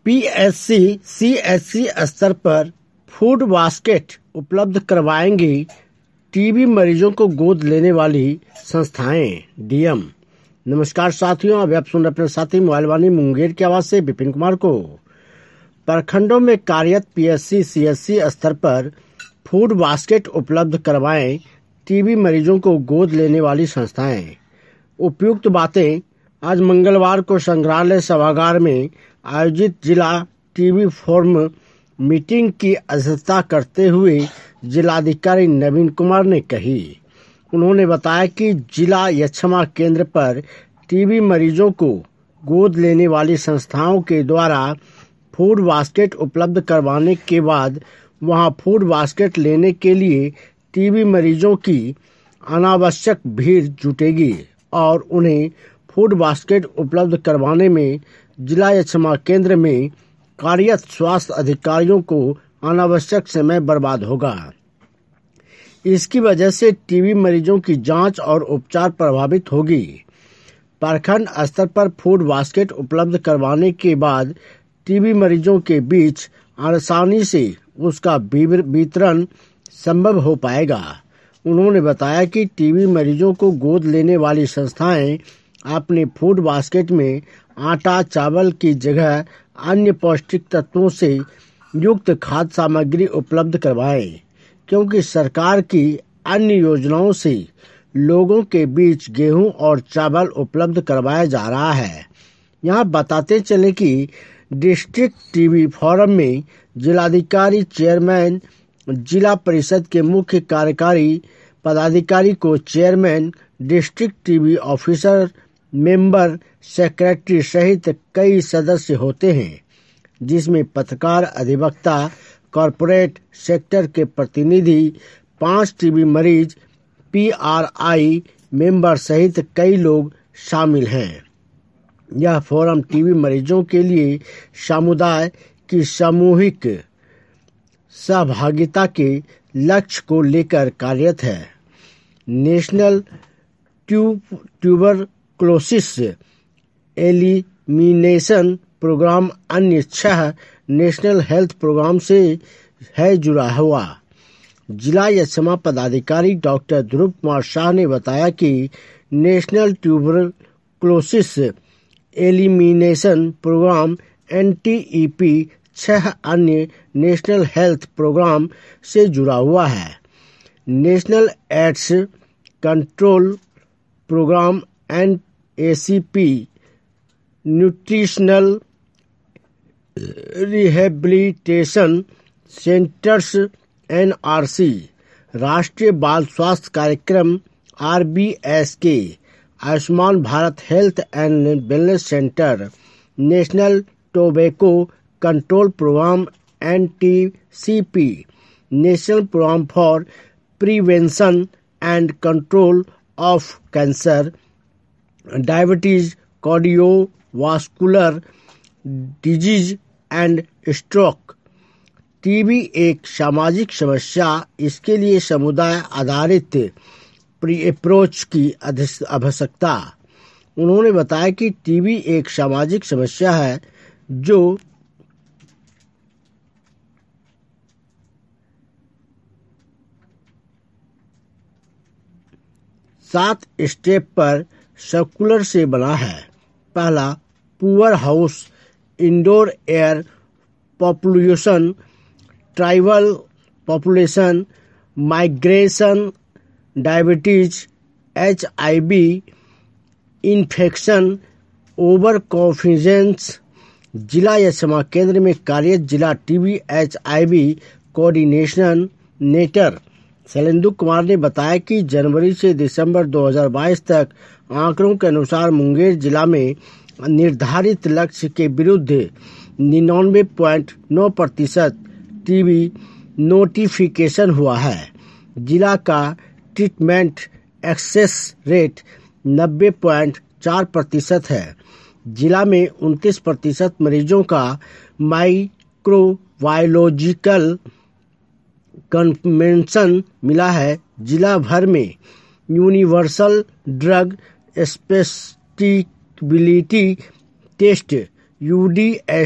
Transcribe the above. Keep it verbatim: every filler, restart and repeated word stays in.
PSC CHC स्तर पर food basket उपलब्ध करवाएंगी टीबी मरीजों को गोद लेने वाली संस्थाएं। डीएम। नमस्कार साथियों, अभी आप सुन रहे अपने साथी मोबाइल वाणी मुंगेर की आवाज से विपिन कुमार को। प्रखंडों में कार्यरत पीएससी सीएचसी स्तर पर फूड बास्केट उपलब्ध करवाएं टीबी मरीजों को गोद लेने वाली संस्थाएं। उपयुक्त बातें आज मंगलवार को संग्रहालय सभागार में आयोजित जिला टीबी फोरम मीटिंग की अध्यक्षता करते हुए जिलाधिकारी नवीन कुमार ने कही। उन्होंने बताया कि जिला यक्षमा केंद्र पर टीबी मरीजों को गोद लेने वाली संस्थाओं के द्वारा फूड बास्केट उपलब्ध करवाने के बाद वहां फूड बास्केट लेने के लिए टीबी मरीजों की अनावश्यक भीड़ जुटेगी और उन्हें फूड बास्केट उपलब्ध करवाने में जिला यक्षमा केंद्र में कार्यरत स्वास्थ्य अधिकारियों को अनावश्यक समय बर्बाद होगा। इसकी वजह से टीबी मरीजों की जांच और उपचार प्रभावित होगी। प्रखंड स्तर पर फूड बास्केट उपलब्ध करवाने के बाद टीबी मरीजों के बीच आसानी से उसका वितरण संभव हो पाएगा। उन्होंने बताया कि टीबी मरीजों को गोद लेने वाली संस्थाएं अपने फूड बास्केट में आटा चावल की जगह अन्य पौष्टिक तत्वों से युक्त खाद्य सामग्री उपलब्ध करवाएं, क्योंकि सरकार की अन्य योजनाओं से लोगों के बीच गेहूं और चावल उपलब्ध करवाया जा रहा है। यहां बताते चले कि डिस्ट्रिक्ट टीबी फोरम में जिलाधिकारी चेयरमैन, जिला परिषद के मुख्य कार्यकारी पदाधिकारी को chairman, district TB officer, member, secretary सहित कई सदस्य होते हैं, जिसमें पत्रकार, अधिवक्ता, कॉरपोरेट सेक्टर के प्रतिनिधि, पांच टीबी मरीज, पीआरआई मेंबर सहित कई लोग शामिल हैं। यह फोरम टीबी मरीजों के लिए समुदाय की सामूहिक सहभागिता के लक्ष्य को लेकर कार्यरत है। National tube tuberculosis elimination programme अन्य छह नेशनल हेल्थ प्रोग्राम से है जुड़ा हुआ। जिला यक्षमा पदाधिकारी डॉक्टर ध्रुव कुमार शाह ने बताया कि national tuberculosis elimination programme NTEP छह अन्य नेशनल हेल्थ प्रोग्राम से जुड़ा हुआ है। National AIDS control programme N ACP, nutritional rehabilitation centres NRC, राष्ट्रीय बाल स्वास्थ्य कार्यक्रम RBSK, Ayushman Bharat health and wellness centre, national tobacco control programme NTCP, national programme for prevention and control of cancer, diabetes, cardiovascular disease and stroke. TB एक सामाजिक समस्या, इसके लिए समुदाय आधारित अप्रोच की आवश्यकता। उन्होंने बताया कि टीबी एक सामाजिक समस्या है जो सात स्टेप पर सर्कुलर से बना है। पहला, poor house, indoor air population, tribal population, migration, diabetes, HIV infection, over confidence. जिला यक्षमा केंद्र में कार्यरत जिला टीबी एचआईवी कोऑर्डिनेशन नेटर शैलेंदु कुमार ने बताया कि जनवरी से दिसंबर दो हज़ार बाईस तक आंकड़ों के अनुसार मुंगेर जिला में निर्धारित लक्ष्य के विरुद्ध निन्यानवे पॉइंट नौ प्रतिशत टीबी नोटिफिकेशन हुआ है। जिला का ट्रीटमेंट एक्सेस रेट नब्बे पॉइंट चार प्रतिशत है। जिला में उनतीस प्रतिशत मरीजों का माइक्रोबायोलॉजिकल कन्फर्मेशन मिला है। जिला भर में universal drug susceptibility test UDS